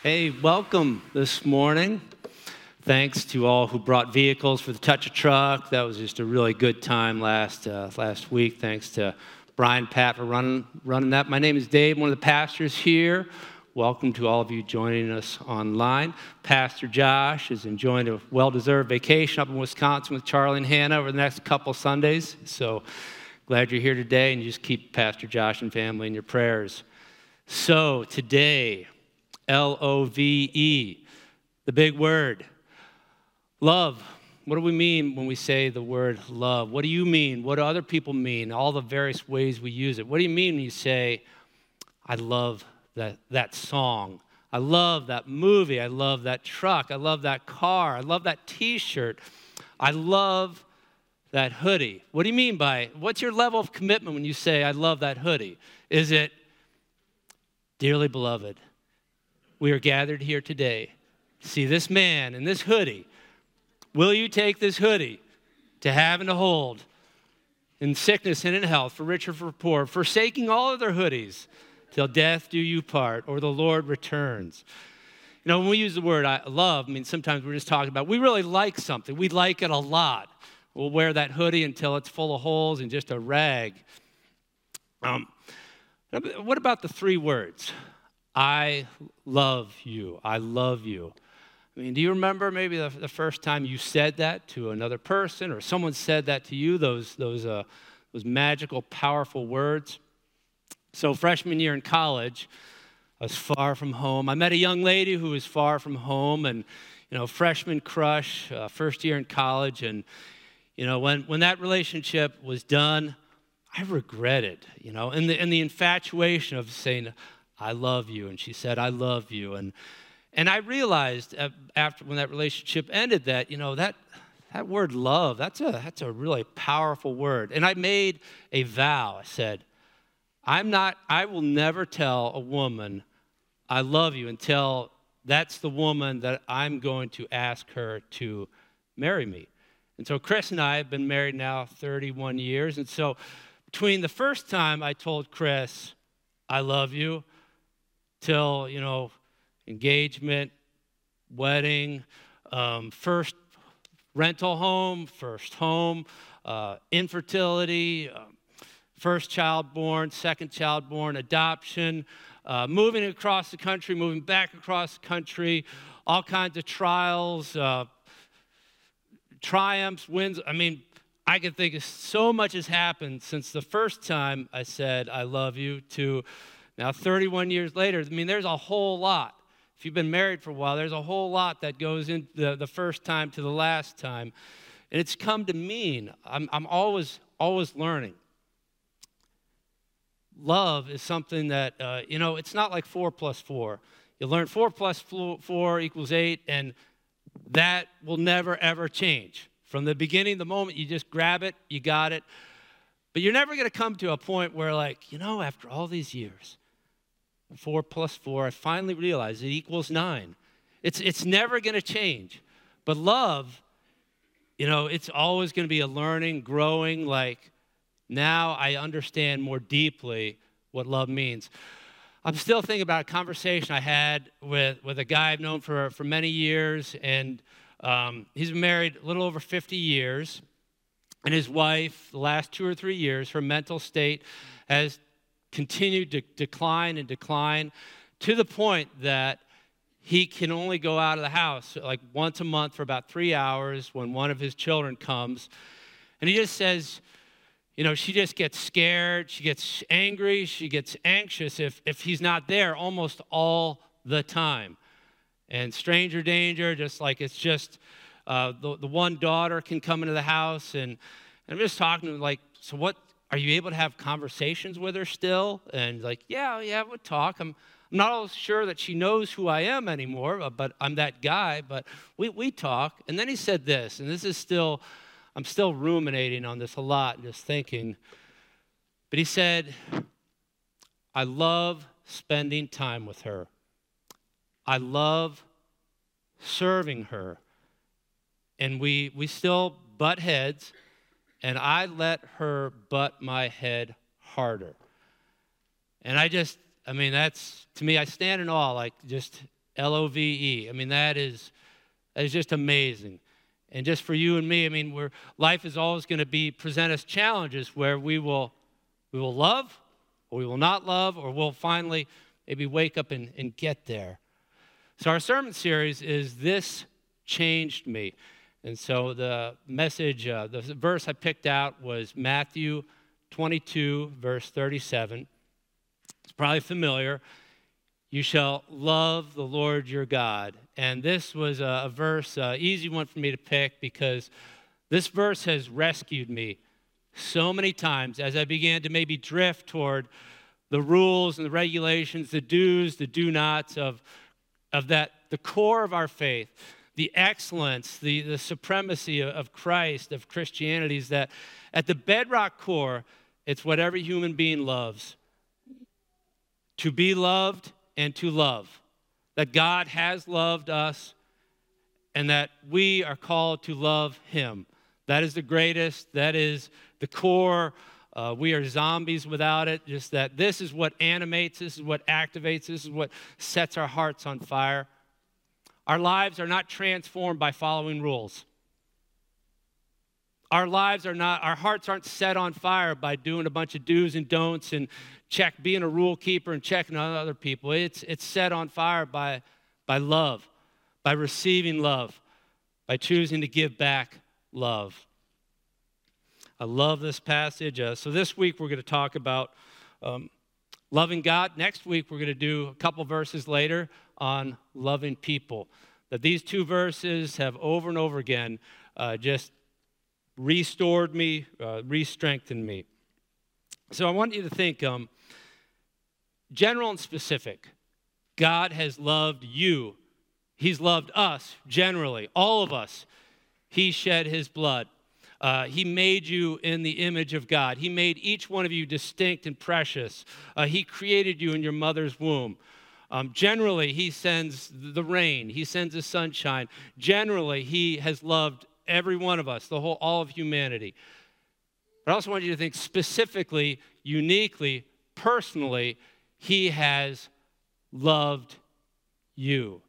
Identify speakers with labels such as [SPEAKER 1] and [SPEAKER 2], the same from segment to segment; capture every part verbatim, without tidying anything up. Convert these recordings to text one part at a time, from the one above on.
[SPEAKER 1] Hey, welcome this morning. Thanks to all who brought vehicles for the Touch a Truck. That was just a really good time last uh, last week. Thanks to Brian Pat for running running that. My name is Dave, one of the pastors here. Welcome to all of you joining us online. Pastor Josh is enjoying a well-deserved vacation up in Wisconsin with Charlie and Hannah over the next couple Sundays. So glad you're here today, and you just keep Pastor Josh and family in your prayers. So today, L O V E, the big word, love. What do we mean when we say the word love? What do you mean? What do other people mean? All the various ways we use it. What do you mean when you say, I love that, that song? I love that movie. I love that truck. I love that car. I love that T-shirt. I love that hoodie. What do you mean by, what's your level of commitment when you say, I love that hoodie? Is it, dearly beloved, we are gathered here today to see this man in this hoodie. Will you take this hoodie to have and to hold in sickness and in health, for rich or for poor, forsaking all other hoodies till death do you part or the Lord returns? You know, when we use the word I love, I mean, sometimes we're just talking about, we really like something. We like it a lot. We'll wear that hoodie until it's full of holes and just a rag. Um, what about the three words? I love you. I love you. I mean, do you remember maybe the, the first time you said that to another person, or someone said that to you, those, those, uh, those magical, powerful words? So freshman year in college, I was far from home. I met a young lady who was far from home, and, you know, freshman crush, uh, first year in college. And, you know, when, when that relationship was done, I regretted, you know, and the, and the infatuation of saying, I love you. And she said, I love you. And and I realized after when that relationship ended that, you know, that that word love, that's a that's a really powerful word. And I made a vow. I said, I'm not, I will never tell a woman I love you until that's the woman that I'm going to ask her to marry me. And so Chris and I have been married now thirty-one years. And so between the first time I told Chris, I love you, till, you know, engagement, wedding, um, first rental home, first home, uh, infertility, uh, first child born, second child born, adoption, uh, moving across the country, moving back across the country, all kinds of trials, uh, triumphs, wins. I mean, I can think of so much has happened since the first time I said I love you to now, thirty-one years later. I mean, there's a whole lot. If you've been married for a while, there's a whole lot that goes in the, the first time to the last time. And it's come to mean, I'm, I'm always, always learning. Love is something that, uh, you know, it's not like four plus four. You learn four plus four equals eight, and that will never, ever change. From the beginning, the moment you just grab it, you got it. But you're never going to come to a point where, like, you know, after all these years, Four plus four, I finally realized it equals nine. It's it's never going to change. But love, you know, it's always going to be a learning, growing, like now I understand more deeply what love means. I'm still thinking about a conversation I had with, with a guy I've known for, for many years, and um, he's been married a little over fifty years, and his wife, the last two or three years, her mental state has continued to decline and decline to the point that he can only go out of the house like once a month for about three hours when one of his children comes. And he just says, you know, she just gets scared, she gets angry, she gets anxious if, if he's not there almost all the time. And stranger danger, just like it's just uh, the, the one daughter can come into the house. And, and I'm just talking to him like, so what? Are you able to have conversations with her still? And like, yeah, yeah, we'll talk. I'm, I'm not always sure that she knows who I am anymore, but I'm that guy. But we, we talk. And then he said this, and this is still, I'm still ruminating on this a lot and just thinking. But he said, I love spending time with her. I love serving her. And we we still butt heads. And I let her butt my head harder. And I just, I mean, that's, to me, I stand in awe, like, just L O V E. I mean, that is, that is just amazing. And just for you and me, I mean, we're, life is always going to be present us challenges where we will we will love, or we will not love, or we'll finally maybe wake up and, and get there. So our sermon series is This Changed Me. And so the message, uh, the verse I picked out was Matthew twenty-two, verse thirty-seven. It's probably familiar. You shall love the Lord your God. And this was a, a verse, uh, easy one for me to pick, because this verse has rescued me so many times as I began to maybe drift toward the rules and the regulations, the do's, the do-nots of, of that, the core of our faith, the excellence, the, the supremacy of, of Christ, of Christianity, is that at the bedrock core, it's what every human being loves. To be loved and to love. That God has loved us and that we are called to love him. That is the greatest. That is the core. Uh, we are zombies without it. Just that this is what animates, this is what activates, this is what sets our hearts on fire. Our lives are not transformed by following rules. Our lives are not, our hearts aren't set on fire by doing a bunch of do's and don'ts and check, being a rule keeper and checking on other people. It's, it's set on fire by, by love, by receiving love, by choosing to give back love. I love this passage. Uh, so this week we're going to talk about um, loving God. Next week we're going to do a couple verses later on loving people. That these two verses have over and over again uh, just restored me, uh, re-strengthened me. So I want you to think, um, general and specific. God has loved you. He's loved us generally, all of us. He shed his blood. Uh, he made you in the image of God. He made each one of you distinct and precious. Uh, he created you in your mother's womb. Um, generally, he sends the rain. He sends the sunshine. Generally, he has loved every one of us, the whole, all of humanity. But I also want you to think specifically, uniquely, personally, he has loved you.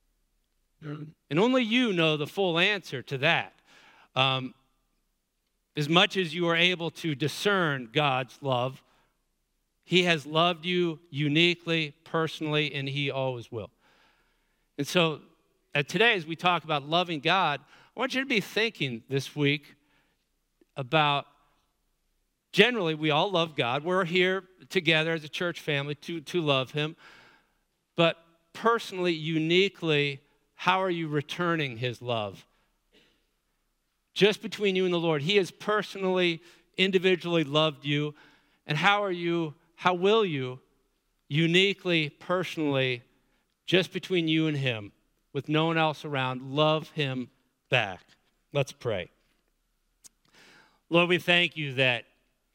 [SPEAKER 1] And only you know the full answer to that. Um, as much as you are able to discern God's love, he has loved you uniquely, personally, and he always will. And so uh, today, as we talk about loving God, I want you to be thinking this week about, generally, we all love God. We're here together as a church family to, to love him. But personally, uniquely, how are you returning his love? Just between you and the Lord. He has personally, individually loved you. And how are you, how will you uniquely, personally, just between you and him, with no one else around, love him back? Let's pray. Lord, we thank you that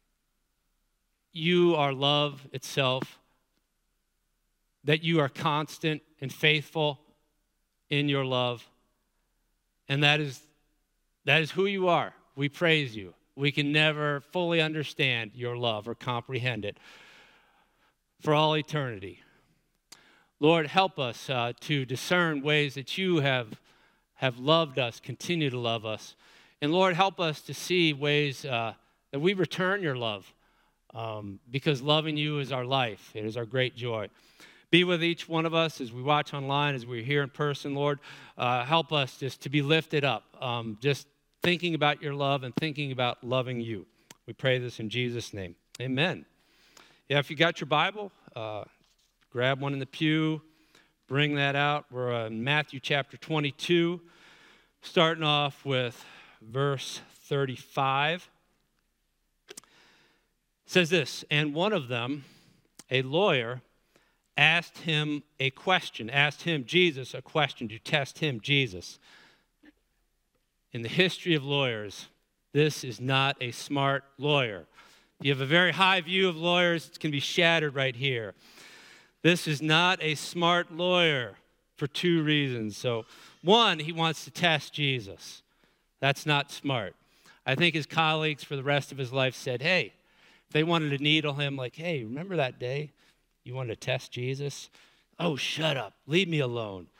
[SPEAKER 1] you are love itself, that you are constant and faithful in your love, and that is, that is who you are. We praise you. We can never fully understand your love or comprehend it for all eternity. Lord, help us uh, to discern ways that you have have loved us, continue to love us. And Lord, help us to see ways uh, that we return your love, um, because loving you is our life. It is our great joy. Be with each one of us as we watch online, as we're here in person, Lord. Uh, help us just to be lifted up, um, just thinking about your love and thinking about loving you. We pray this in Jesus' name. Amen. Yeah, if you got your Bible, uh, grab one in the pew. Bring that out. We're in Matthew chapter twenty-two, starting off with verse thirty-five. It says this, and one of them, a lawyer, asked him a question, asked him, Jesus, a question to test him, Jesus. In the history of lawyers, this is not a smart lawyer. You have a very high view of lawyers, it can be shattered right here. This is not a smart lawyer for two reasons. So, one, he wants to test Jesus. That's not smart. I think his colleagues for the rest of his life said, hey, if they wanted to needle him, like, hey, remember that day you wanted to test Jesus? Oh, shut up. Leave me alone.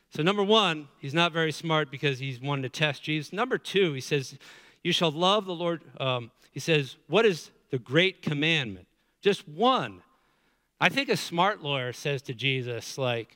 [SPEAKER 1] So number one, he's not very smart because he's wanting to test Jesus. Number two, he says, you shall love the Lord. Um, he says, what is the great commandment? Just one. I think a smart lawyer says to Jesus, like,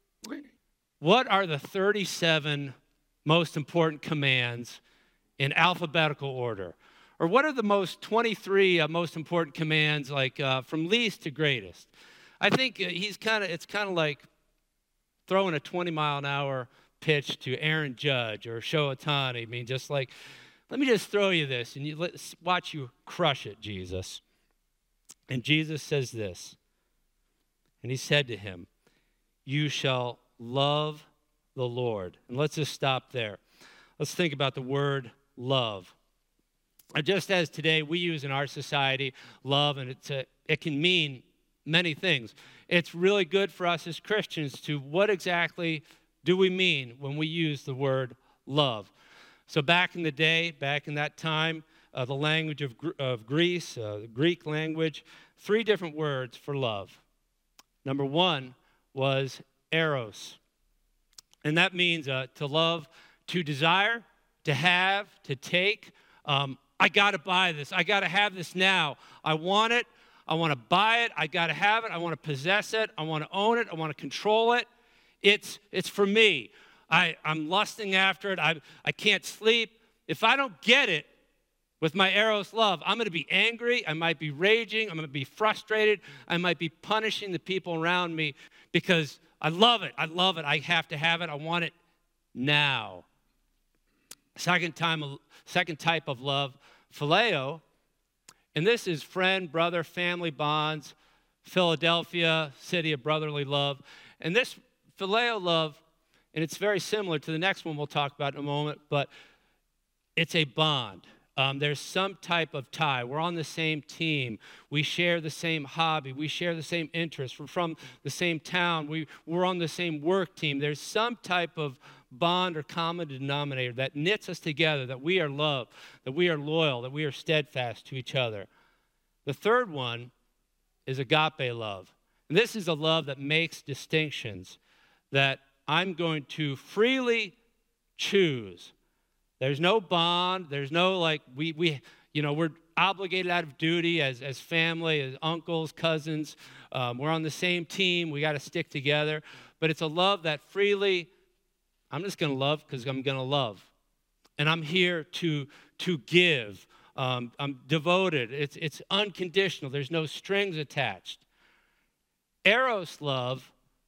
[SPEAKER 1] what are the thirty-seven most important commands in alphabetical order? Or what are the most twenty-three uh, most important commands, like uh, from least to greatest? I think uh, he's kind of, it's kind of like throwing a twenty mile an hour pitch to Aaron Judge or Shohei Ohtani. I mean, just like, let me just throw you this, and you let's watch you crush it, Jesus. And Jesus says this, and he said to him, you shall love the Lord. And let's just stop there. Let's think about the word love. Just as today we use in our society love, and it's a, it can mean many things. It's really good for us as Christians to what exactly do we mean when we use the word love. So back in the day, back in that time, uh, the language of, of Greece, uh, the Greek language, three different words for love. Number one was eros. And that means uh, to love, to desire, to have, to take. Um, I got to buy this. I got to have this now. I want it. I want to buy it. I got to have it. I want to possess it. I want to own it. I want to control it. It's, it's for me. I, I'm lusting after it. I, I can't sleep. If I don't get it with my eros love, I'm going to be angry. I might be raging. I'm going to be frustrated. I might be punishing the people around me because I love it. I love it. I have to have it. I want it now. Second time, second type of love, phileo. And this is friend, brother, family bonds, Philadelphia, city of brotherly love. And this phileo love, and it's very similar to the next one we'll talk about in a moment, but it's a bond. Um, there's some type of tie. We're on the same team. We share the same hobby. We share the same interests. We're from the same town. We, we're on the same work team. There's some type of bond or common denominator that knits us together, that we are loved, that we are loyal, that we are steadfast to each other. The third one is agape love. And this is a love that makes distinctions, that I'm going to freely choose. There's no bond. There's no like, we, we you know, we're obligated out of duty as, as family, as uncles, cousins. Um, we're on the same team. We got to stick together. But it's a love that freely, I'm just going to love because I'm going to love. And I'm here to, to give. Um, I'm devoted. It's, it's unconditional. There's no strings attached. Eros love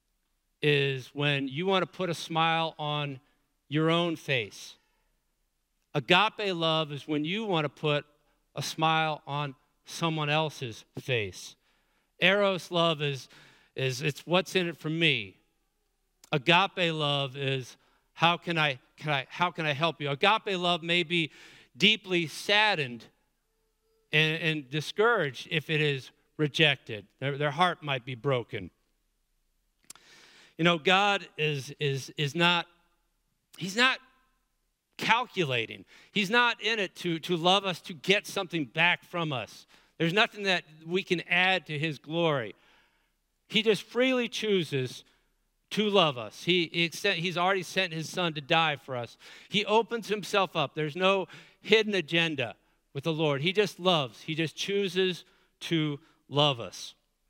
[SPEAKER 1] is when you want to put a smile on your own face. Agape love is when you want to put a smile on someone else's face. Eros love is, is it's what's in it for me. Agape love is how can I, can I, how can I help you? Agape love may be deeply saddened and, and discouraged if it is rejected. Their, their heart might be broken. You know, God is, is, is not, he's not calculating. He's not in it to, to love us, to get something back from us. There's nothing that we can add to his glory. He just freely chooses to love us. He, he extend, he's already sent his son to die for us. He opens himself up. There's no hidden agenda with the Lord. He just loves. He just chooses to love us.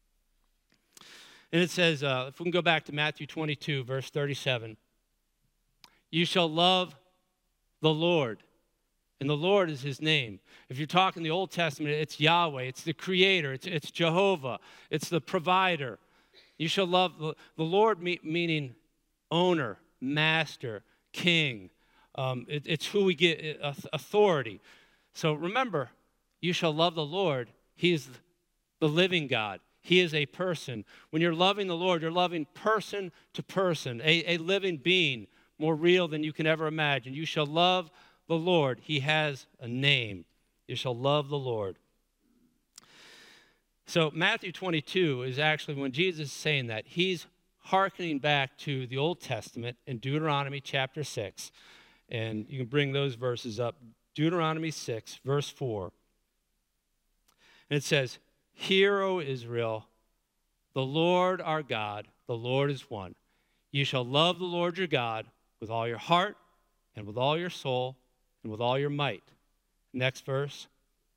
[SPEAKER 1] And it says, uh, if we can go back to Matthew twenty-two, verse thirty-seven, you shall love the Lord. And the Lord is his name. If you're talking the Old Testament, it's Yahweh. It's the Creator. It's, it's Jehovah. It's the provider. You shall love the, the Lord, me, meaning owner, master, king. Um, it, it's who we get authority. So remember, you shall love the Lord. He is the living God. He is a person. When you're loving the Lord, you're loving person to person, a, a living being, more real than you can ever imagine. You shall love the Lord. He has a name. You shall love the Lord. So Matthew twenty-two is actually when Jesus is saying that, he's hearkening back to the Old Testament in Deuteronomy chapter six. And you can bring those verses up. Deuteronomy six, verse four. And it says, Hear, O Israel, the Lord our God, the Lord is one. You shall love the Lord your God with all your heart and with all your soul and with all your might. Next verse.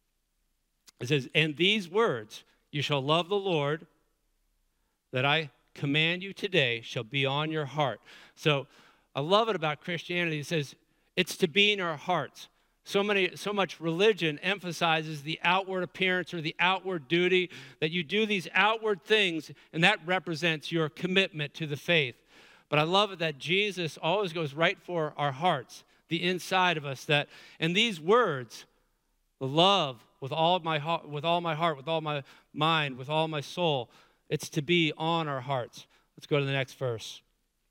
[SPEAKER 1] It says, and these words, you shall love the Lord that I command you today shall be on your heart. So I love it about Christianity. It says it's to be in our hearts. So many, so much religion emphasizes the outward appearance or the outward duty, that you do these outward things, and that represents your commitment to the faith. But I love it that Jesus always goes right for our hearts, the inside of us. That and these words, the love with all my heart, with all my heart, with all my mind, with all my soul, it's to be on our hearts. Let's go to the next verse.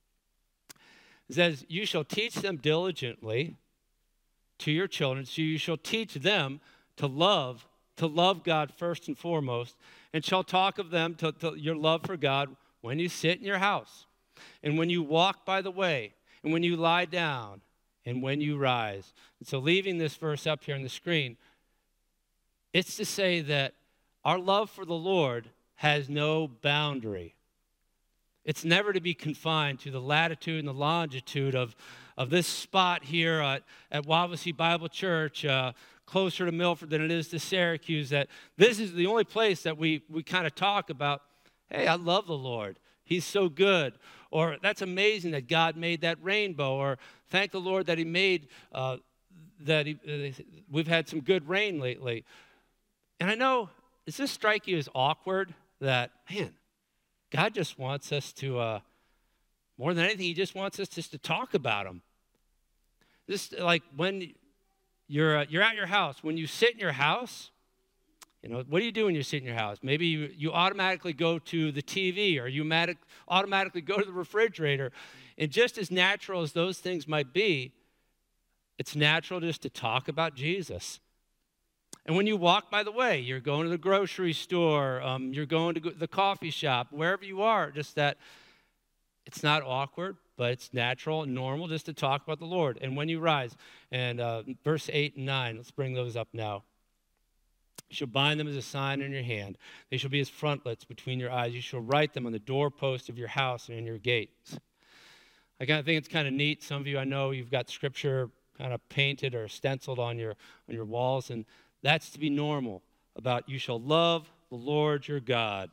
[SPEAKER 1] It says, you shall teach them diligently to your children, so you shall teach them to love, to love God first and foremost, and shall talk of them, to, to your love for God, when you sit in your house, and when you walk by the way, and when you lie down, and when you rise. And so leaving this verse up here on the screen, it's to say that our love for the Lord has no boundary. It's never to be confined to the latitude and the longitude of, of this spot here at, at Wawasee Bible Church, uh, closer to Milford than it is to Syracuse, that this is the only place that we, we kind of talk about, hey, I love the Lord. He's so good. Or that's amazing that God made that rainbow. Or thank the Lord that he made, uh, that he, uh, we've had some good rain lately. And I know, does this strike you as awkward that, man, God just wants us to, uh, more than anything, he just wants us just to talk about him. Just like when you're, uh, you're at your house, when you sit in your house, you know, what do you do when you sit in your house? Maybe you, you automatically go to the T V, or you automatic, automatically go to the refrigerator. And just as natural as those things might be, it's natural just to talk about Jesus. And when you walk by the way, you're going to the grocery store, um, you're going to the coffee shop, wherever you are, just that it's not awkward, but it's natural and normal just to talk about the Lord. And when you rise, and uh, verse eight and nine, let's bring those up now. You shall bind them as a sign in your hand. They shall be as frontlets between your eyes. You shall write them on the doorpost of your house and in your gates. I kind of think it's kind of neat. Some of you, I know, you've got scripture kind of painted or stenciled on your on your walls, and that's to be normal about you shall love the Lord your God.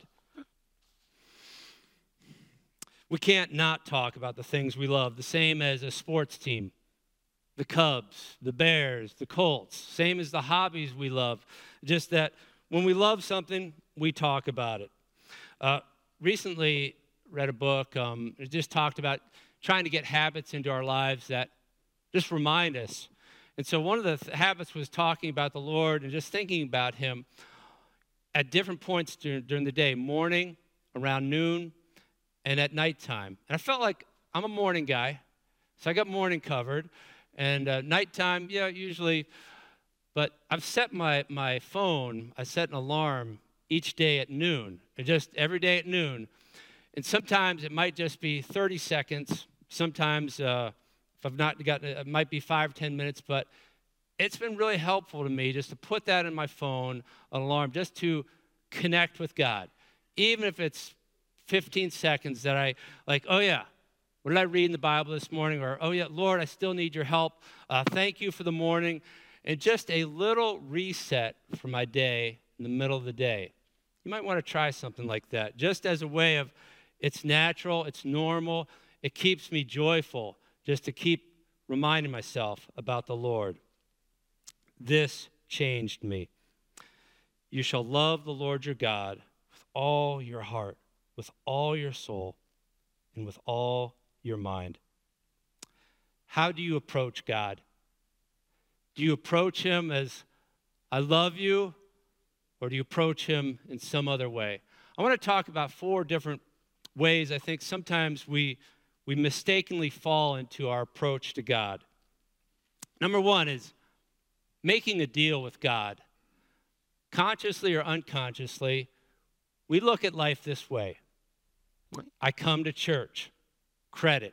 [SPEAKER 1] We can't not talk about the things we love, the same as a sports team. The Cubs, the Bears, the Colts, same as the hobbies we love. Just that when we love something, we talk about it. Uh, recently read a book. Um, it just talked about trying to get habits into our lives that just remind us. And so one of the th- habits was talking about the Lord and just thinking about him at different points during, during the day, morning, around noon, and at nighttime. And I felt like I'm a morning guy, so I got morning covered. And uh, nighttime, yeah, usually, but I've set my, my phone, I set an alarm each day at noon, just every day at noon. And sometimes it might just be thirty seconds. Sometimes uh, if I've not gotten it, it might be five, ten minutes, but it's been really helpful to me just to put that in my phone, an alarm, just to connect with God. Even if it's fifteen seconds that I, like, oh yeah, what did I read in the Bible this morning? Or, oh yeah, Lord, I still need your help. Uh, thank you for the morning. And just a little reset for my day in the middle of the day. You might want to try something like that, just as a way of, it's natural, it's normal, it keeps me joyful, just to keep reminding myself about the Lord. This changed me. You shall love the Lord your God with all your heart, with all your soul, and with all your mind. How do you approach God? Do you approach him as, I love you, or do you approach him in some other way? I want to talk about four different ways I think sometimes we, we mistakenly fall into our approach to God. Number one is making a deal with God. Consciously or unconsciously, we look at life this way. I come to church, credit.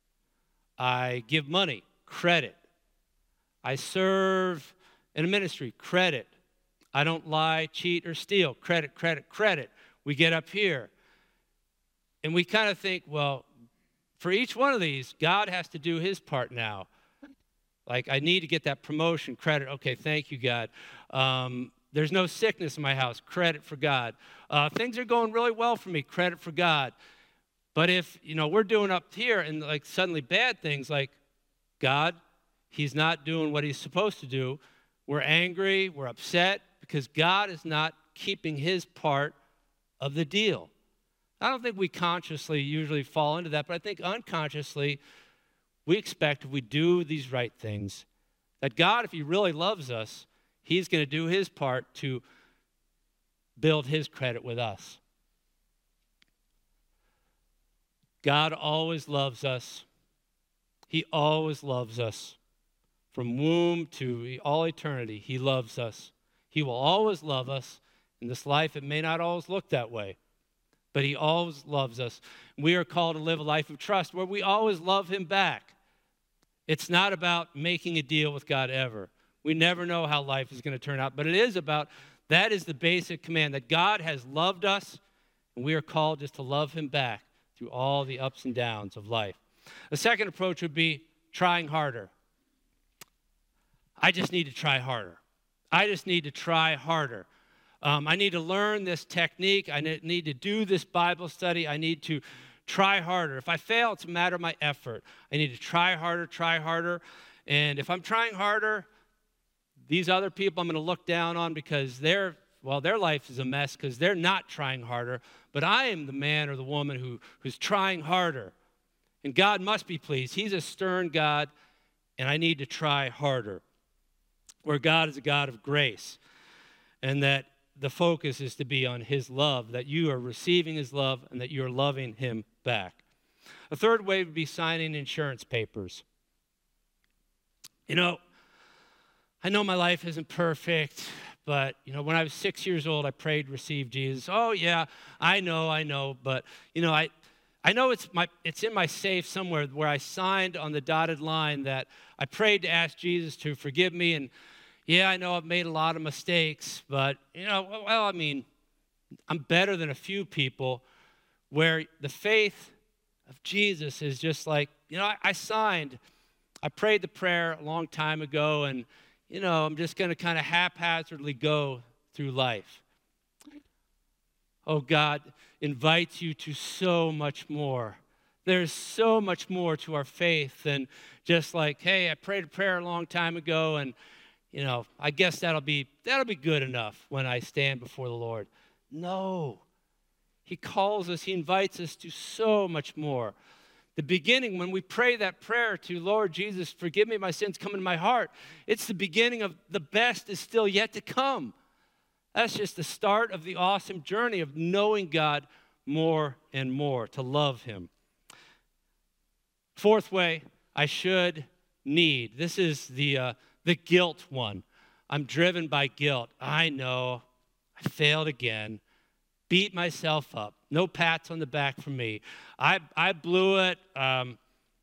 [SPEAKER 1] I give money, credit. I serve in a ministry, credit. I don't lie, cheat, or steal, credit, credit, credit. We get up here, and we kind of think, well, for each one of these, God has to do his part now. Like, I need to get that promotion, credit. Okay, thank you, God. Um, there's no sickness in my house, credit for God. Uh, things are going really well for me, credit for God. But if, you know, we're doing up here and, like, suddenly bad things, like, God, he's not doing what he's supposed to do. We're angry, we're upset, because God is not keeping his part of the deal. I don't think we consciously usually fall into that, but I think unconsciously we expect if we do these right things, that God, if he really loves us, he's going to do his part to build his credit with us. God always loves us. He always loves us. From womb to all eternity, he loves us. He will always love us. In this life, it may not always look that way, but he always loves us. We are called to live a life of trust where we always love him back. It's not about making a deal with God ever. We never know how life is going to turn out, but it is about, that is the basic command, that God has loved us, and we are called just to love him back through all the ups and downs of life. The second approach would be trying harder. I just need to try harder. I just need to try harder. Um, I need to learn this technique. I need to do this Bible study. I need to try harder. If I fail, it's a matter of my effort. I need to try harder, try harder. And if I'm trying harder, these other people I'm going to look down on because they're, well, their life is a mess because they're not trying harder. But I am the man or the woman who, who's trying harder. And God must be pleased. He's a stern God, and I need to try harder. Where God is a God of grace, and that the focus is to be on his love, that you are receiving his love and that you are loving him back. A third way would be signing insurance papers. You know, I know my life isn't perfect, but, you know, when I was six years old, I prayed to receive Jesus. Oh, yeah, I know, I know, but, you know, I I know it's my it's in my safe somewhere where I signed on the dotted line that I prayed to ask Jesus to forgive me. And yeah, I know I've made a lot of mistakes, but, you know, well, I mean, I'm better than a few people where the faith of Jesus is just like, you know, I, I signed, I prayed the prayer a long time ago, and, you know, I'm just going to kind of haphazardly go through life. Oh, God invites you to so much more. There's so much more to our faith than just like, hey, I prayed a prayer a long time ago, and, you know, I guess that'll be that'll be good enough when I stand before the Lord. No. He calls us, he invites us to so much more. The beginning, when we pray that prayer to Lord Jesus, forgive me my sins, come into my heart, it's the beginning of the best is still yet to come. That's just the start of the awesome journey of knowing God more and more, to love him. Fourth way, I should need. This is the uh, the guilt one. I'm driven by guilt. I know I failed again. Beat myself up. No pats on the back from me. I I blew it. Um,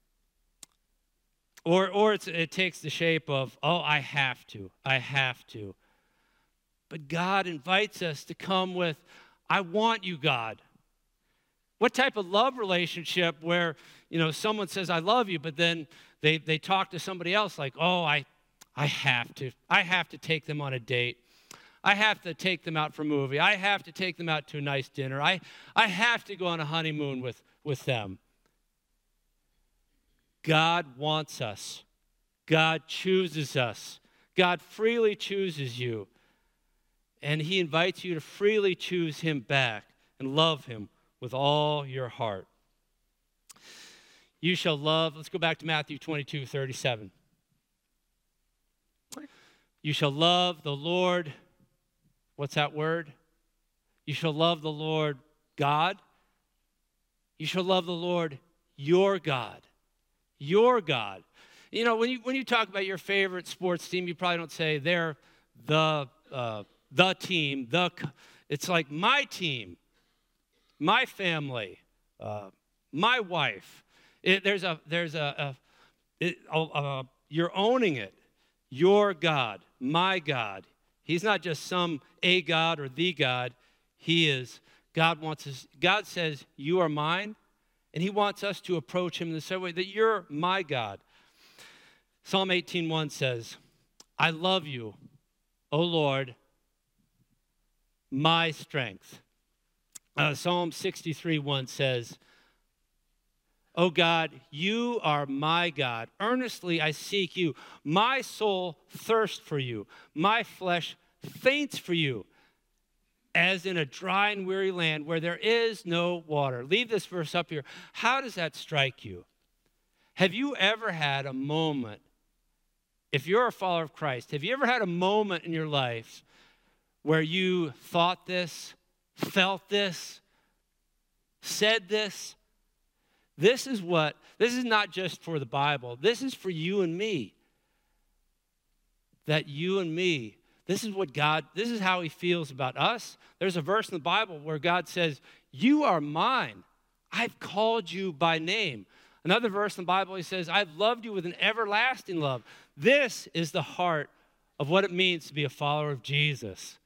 [SPEAKER 1] or or it's, it takes the shape of, oh, I have to. I have to. But God invites us to come with, I want you, God. What type of love relationship where, you know, someone says, I love you, but then they, they talk to somebody else like, oh, I, I have to. I have to take them on a date. I have to take them out for a movie. I have to take them out to a nice dinner. I, I have to go on a honeymoon with, with them. God wants us. God chooses us. God freely chooses you. And he invites you to freely choose him back and love him with all your heart. You shall love, let's go back to Matthew twenty-two, thirty-seven. You shall love the Lord, what's that word? You shall love the Lord God. You shall love the Lord your God. Your God. You know, when you when you talk about your favorite sports team, you probably don't say they're the uh, the team, the, it's like my team, my family, uh, my wife. It, there's a, there's a, a, it, a, a, you're owning it. Your God, my God. He's not just some a God or the God. He is, God wants us, God says, you are mine, And he wants us to approach him in the same way, that you're my God. Psalm eighteen one says, I love you, O Lord, my strength. Uh, Psalm sixty-three one says, O God, you are my God. Earnestly I seek you. My soul thirsts for you. My flesh faints for you, as in a dry and weary land where there is no water. Leave this verse up here. How does that strike you? Have you ever had a moment, if you're a follower of Christ, have you ever had a moment in your life where you thought this, felt this, said this? This is what, this is not just for the Bible. This is for you and me. That you and me, this is what God, this is how he feels about us. There's a verse in the Bible where God says, you are mine. I've called you by name. Another verse in the Bible, he says, I've loved you with an everlasting love. This is the heart of what it means to be a follower of Jesus.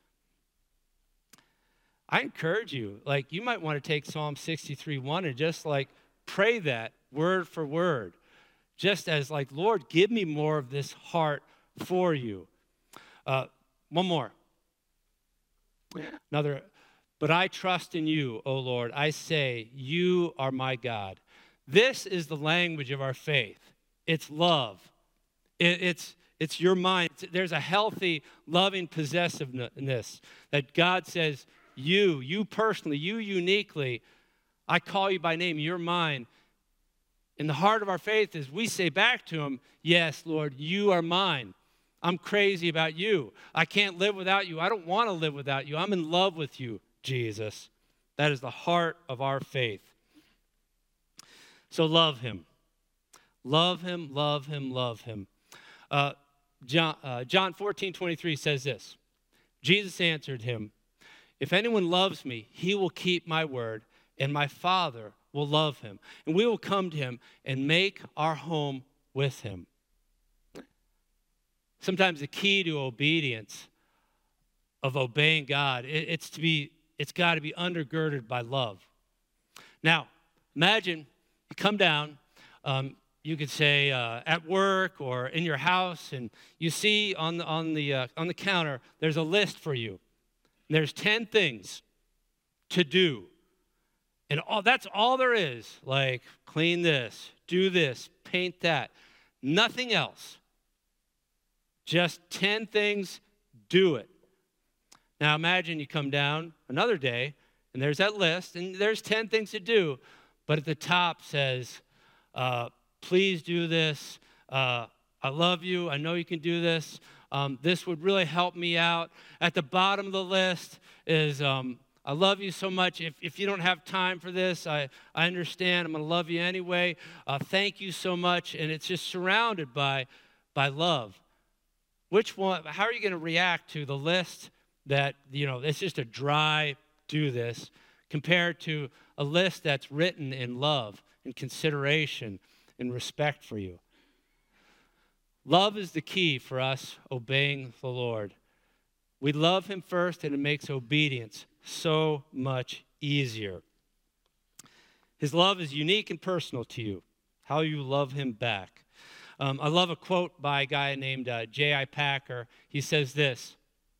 [SPEAKER 1] I encourage you, like, you might want to take Psalm sixty-three one and just like pray that word for word. Just as like, Lord, give me more of this heart for you. Uh, one more. Another. But I trust in you, O Lord. I say, you are my God. This is the language of our faith. It's love. It, it's, it's your mind. It's, there's a healthy, loving possessiveness that God says, you, you personally, you uniquely, I call you by name, you're mine. And the heart of our faith is we say back to him, yes, Lord, you are mine. I'm crazy about you. I can't live without you. I don't want to live without you. I'm in love with you, Jesus. That is the heart of our faith. So love him. Love him, love him, love him. Uh, John, uh, John fourteen twenty-three says this. Jesus answered him, if anyone loves me, he will keep my word, and my Father will love him. And we will come to him and make our home with him. Sometimes the key to obedience, of obeying God, it, it's to be, it's got to be undergirded by love. Now, imagine you come down, um, you could say uh, at work or in your house, and you see on the on the uh, on the counter there's a list for you. And there's ten things to do, and all that's all there is. Like clean this, do this, paint that, nothing else. Just ten things, do it. Now imagine you come down another day, and there's that list, and there's ten things to do, but at the top says, uh, please do this. Uh, I love you. I know you can do this. Um, this would really help me out. At the bottom of the list is, um, I love you so much. If, if you don't have time for this, I, I understand. I'm going to love you anyway. Uh, thank you so much. And it's just surrounded by, by love. Which one, how are you going to react to the list that, you know, it's just a dry do this compared to a list that's written in love and consideration and respect for you? Love is the key for us obeying the Lord. We love him first, and it makes obedience so much easier. His love is unique and personal to you, how you love him back. Um, I love a quote by a guy named uh, J I Packer. He says this,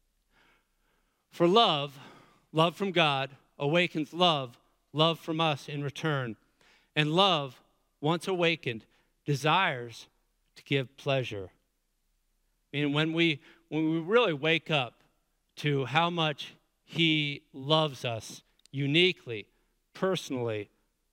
[SPEAKER 1] for love, love from God, awakens love, love from us in return. And love, once awakened, desires to give pleasure. I mean, when we, when we really wake up to how much he loves us uniquely, personally,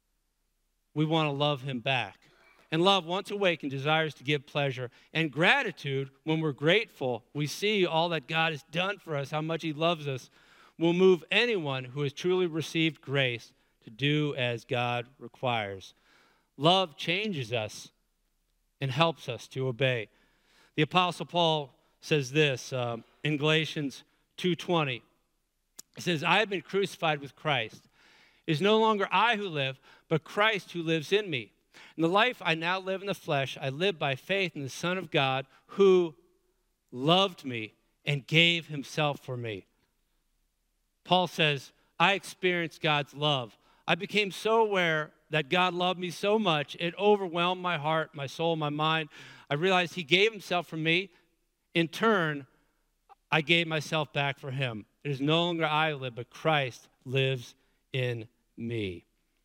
[SPEAKER 1] we want to love him back. And love, once awakened, desires to give pleasure. And gratitude, when we're grateful, we see all that God has done for us, how much he loves us, will move anyone who has truly received grace to do as God requires. Love changes us and helps us to obey. The Apostle Paul says this um, in Galatians two twenty. He says, I have been crucified with Christ. It is no longer I who live, but Christ who lives in me. In the life I now live in the flesh, I live by faith in the Son of God who loved me and gave himself for me. Paul says, I experienced God's love. I became so aware that God loved me so much, it overwhelmed my heart, my soul, my mind. I realized he gave himself for me. In turn, I gave myself back for him. It is no longer I who live, but Christ lives in me.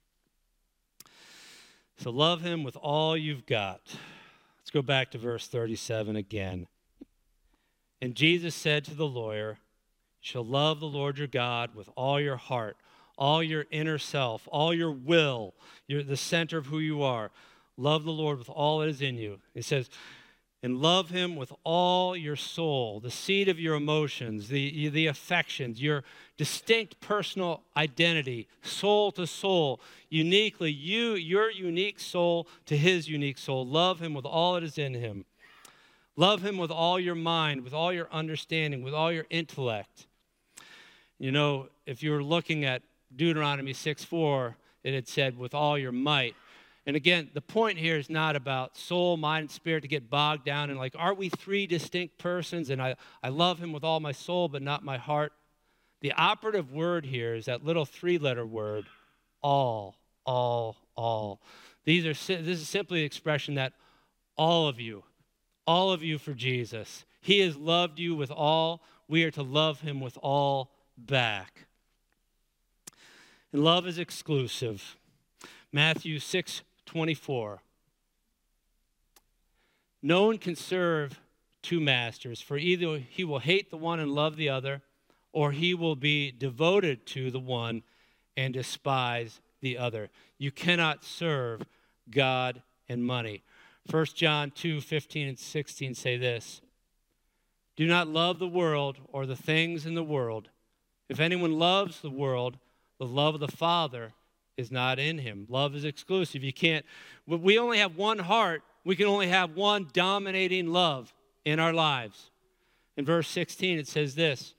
[SPEAKER 1] So love him with all you've got. Let's go back to verse thirty-seven again. And Jesus said to the lawyer, you shall love the Lord your God with all your heart, all your inner self, all your will. You're the center of who you are. Love the Lord with all that is in you. He says, and love him with all your soul, the seat of your emotions, the, the affections, your distinct personal identity, soul to soul, uniquely, you, your unique soul to his unique soul. Love him with all that is in him. Love him with all your mind, with all your understanding, with all your intellect. You know, if you were looking at Deuteronomy six four, it had said, with all your might. And again, the point here is not about soul, mind, and spirit to get bogged down in like, are we three distinct persons? And I, I love him with all my soul, but not my heart. The operative word here is that little three-letter word, all, all, all. These are this is simply the expression that all of you, all of you for Jesus. He has loved you with all. We are to love him with all back. And love is exclusive. Matthew six twenty-four. No one can serve two masters, for either he will hate the one and love the other, or he will be devoted to the one and despise the other. You cannot serve God and money. First John two fifteen and sixteen say this. Do not love the world or the things in the world. If anyone loves the world, the love of the Father is not in him. Love is exclusive. You can't, we only have one heart. We can only have one dominating love in our lives. In verse sixteen, it says this.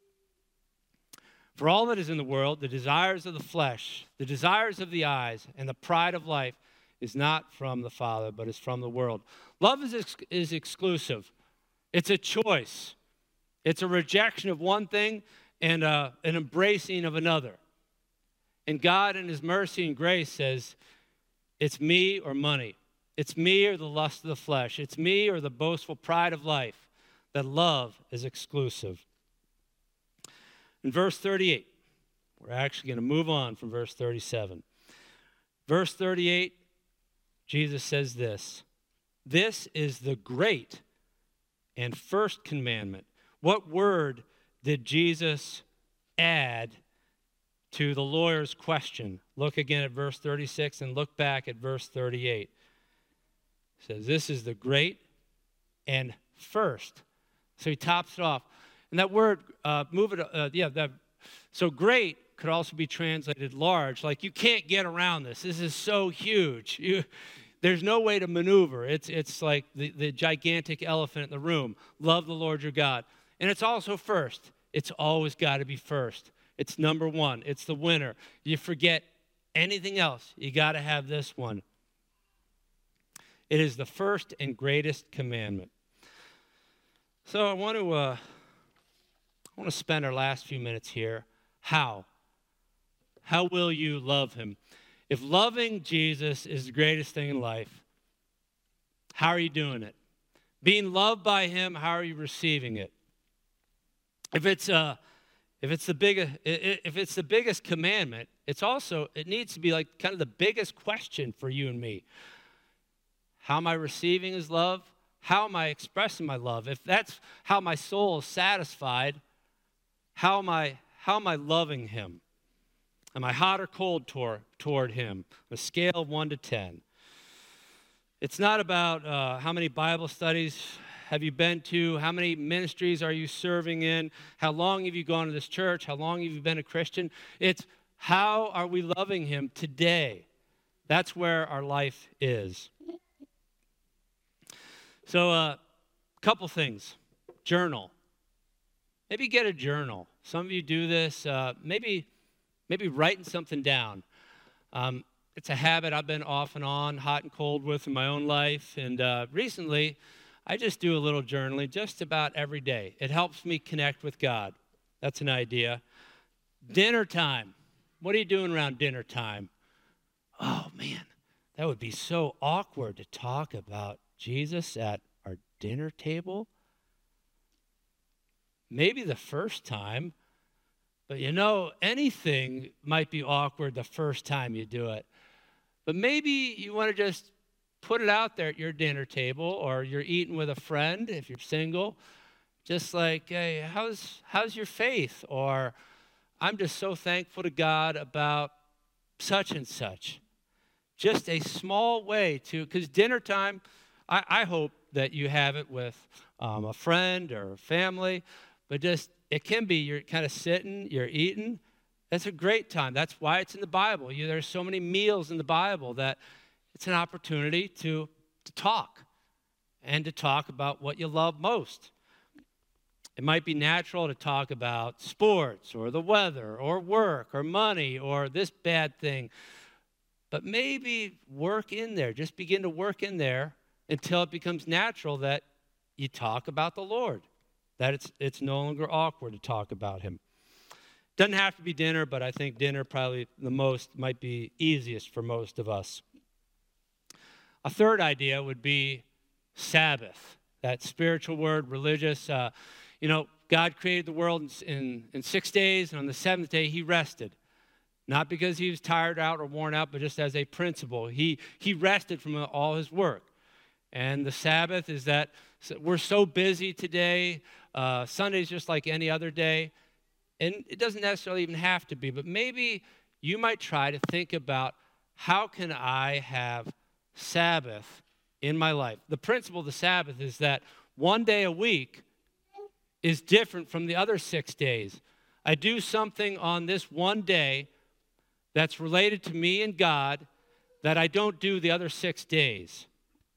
[SPEAKER 1] For all that is in the world, the desires of the flesh, the desires of the eyes, and the pride of life is not from the Father, but is from the world. Love is, ex- is exclusive. It's a choice. It's a rejection of one thing and uh, an embracing of another. And God in his mercy and grace says, it's me or money. It's me or the lust of the flesh. It's me or the boastful pride of life. That love is exclusive. In verse thirty-eight, we're actually going to move on from verse thirty-seven. Verse thirty-eight, Jesus says this, this is the great and first commandment. What word did Jesus add to the lawyer's question? Look again at verse thirty-six and look back at verse thirty-eight. It says, this is the great and first. So he tops it off. And that word, uh, move it, uh, yeah, that, so great could also be translated large. Like you can't get around this. This is so huge. You, there's no way to maneuver. It's, it's like the, the gigantic elephant in the room. Love the Lord your God. And it's also first. It's always got to be first. It's number one. It's the winner. You forget anything else, you got to have this one. It is the first and greatest commandment. So I want to uh, I want to spend our last few minutes here. How? How will you love him? If loving Jesus is the greatest thing in life, how are you doing it? Being loved by him, how are you receiving it? If it's uh, if it's the biggest if it's the biggest commandment, it's also it needs to be like kind of the biggest question for you and me. How am I receiving his love? How am I expressing my love? If that's how my soul is satisfied, how am I how am I loving him? Am I hot or cold toward, toward him? On a scale of one to ten. It's not about uh, how many Bible studies have you been to, how many ministries are you serving in, how long have you gone to this church, how long have you been a Christian. It's how are we loving him today? That's where our life is. So a uh, couple things. Journal. Maybe get a journal. Some of you do this. Uh, maybe, maybe writing something down. Um, it's a habit I've been off and on, hot and cold with in my own life. And uh, recently, I just do a little journaling just about every day. It helps me connect with God. That's an idea. Dinner time. What are you doing around dinner time? Oh, man, that would be so awkward to talk about Jesus at our dinner table. Maybe the first time, but you know, anything might be awkward the first time you do it. But maybe you want to just put it out there at your dinner table, or you're eating with a friend if you're single. Just like, hey, how's how's your faith? Or I'm just so thankful to God about such and such. Just a small way to, because dinner time, I, I hope that you have it with um, a friend or a family, but just, it can be you're kind of sitting, you're eating. That's a great time. That's why it's in the Bible. You, there's so many meals in the Bible that it's an opportunity to, to talk and to talk about what you love most. It might be natural to talk about sports or the weather or work or money or this bad thing. But maybe work in there. Just begin to work in there until it becomes natural that you talk about the Lord, that it's it's no longer awkward to talk about him. Doesn't have to be dinner, but I think dinner probably the most might be easiest for most of us. A third idea would be Sabbath, that spiritual word, religious. Uh, you know, God created the world in, in, in six days, and on the seventh day he rested. Not because he was tired out or worn out, but just as a principle. He, he rested from all his work. And the Sabbath is that we're so busy today. Uh, Sunday's just like any other day. And it doesn't necessarily even have to be, but maybe you might try to think about, how can I have Sabbath in my life? The principle of the Sabbath is that one day a week is different from the other six days. I do something on this one day that's related to me and God that I don't do the other six days.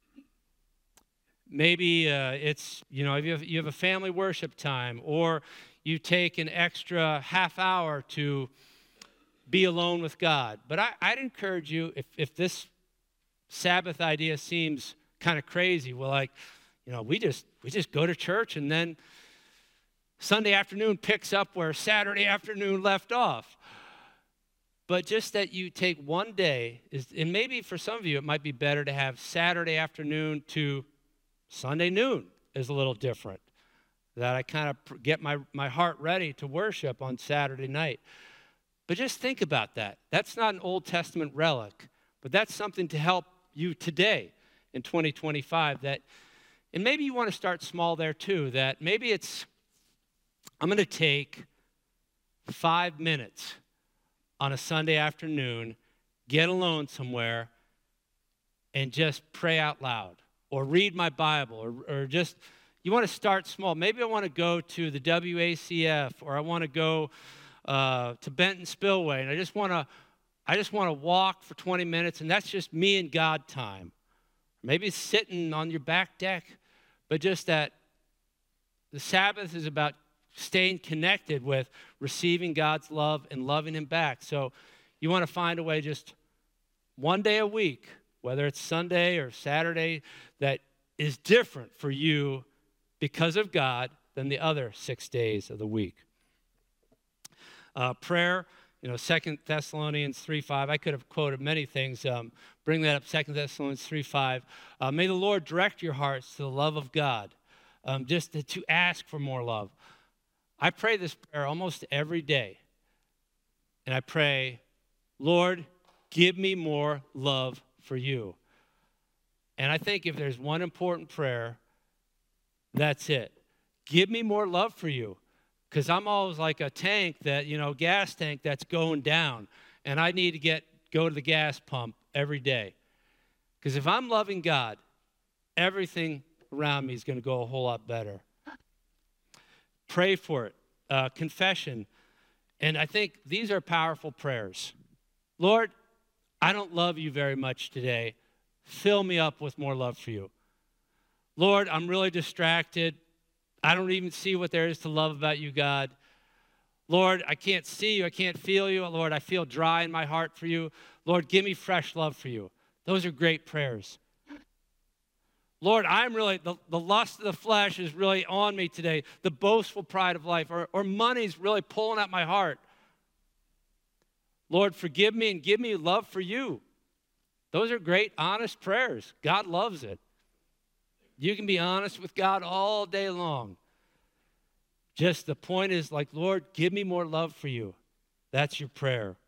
[SPEAKER 1] Maybe uh, it's, you know, if you have, you have a family worship time, or you take an extra half hour to be alone with God. But I, I'd encourage you, if, if this Sabbath idea seems kind of crazy, well, like, you know, we just we just go to church and then Sunday afternoon picks up where Saturday afternoon left off. But just that you take one day, is, and maybe for some of you it might be better to have Saturday afternoon to Sunday noon is a little different. That I kind of get my, my heart ready to worship on Saturday night. But just think about that. That's not an Old Testament relic, but that's something to help you today in twenty twenty-five. That, and maybe you want to start small there too, that maybe it's, I'm going to take five minutes on a Sunday afternoon, get alone somewhere, and just pray out loud, or read my Bible, or, or just, you want to start small. Maybe I want to go to the W A C F, or I want to go uh, to Benton Spillway, and I just want to, I just want to walk for twenty minutes, and that's just me and God time. Maybe sitting on your back deck, but just that the Sabbath is about staying connected with receiving God's love and loving him back. So you want to find a way just one day a week, whether it's Sunday or Saturday, that is different for you because of God than the other six days of the week. Uh, prayer, you know, Second Thessalonians three five. I could have quoted many things. Um, bring that up, Second Thessalonians three five. Uh, may the Lord direct your hearts to the love of God, um, just to, to ask for more love. I pray this prayer almost every day. And I pray, Lord, give me more love for you. And I think if there's one important prayer, that's it. Give me more love for you. Because I'm always like a tank that, you know, gas tank that's going down. And I need to get go to the gas pump every day. Because if I'm loving God, everything around me is going to go a whole lot better. Pray for it. Uh, confession. And I think these are powerful prayers. Lord, I don't love you very much today. Fill me up with more love for you. Lord, I'm really distracted. I don't even see what there is to love about you, God. Lord, I can't see you. I can't feel you. Lord, I feel dry in my heart for you. Lord, give me fresh love for you. Those are great prayers. Lord, I'm really, the, the lust of the flesh is really on me today. The boastful pride of life, or, or money's really pulling at my heart. Lord, forgive me and give me love for you. Those are great, honest prayers. God loves it. You can be honest with God all day long. Just the point is like, Lord, give me more love for you. That's your prayer.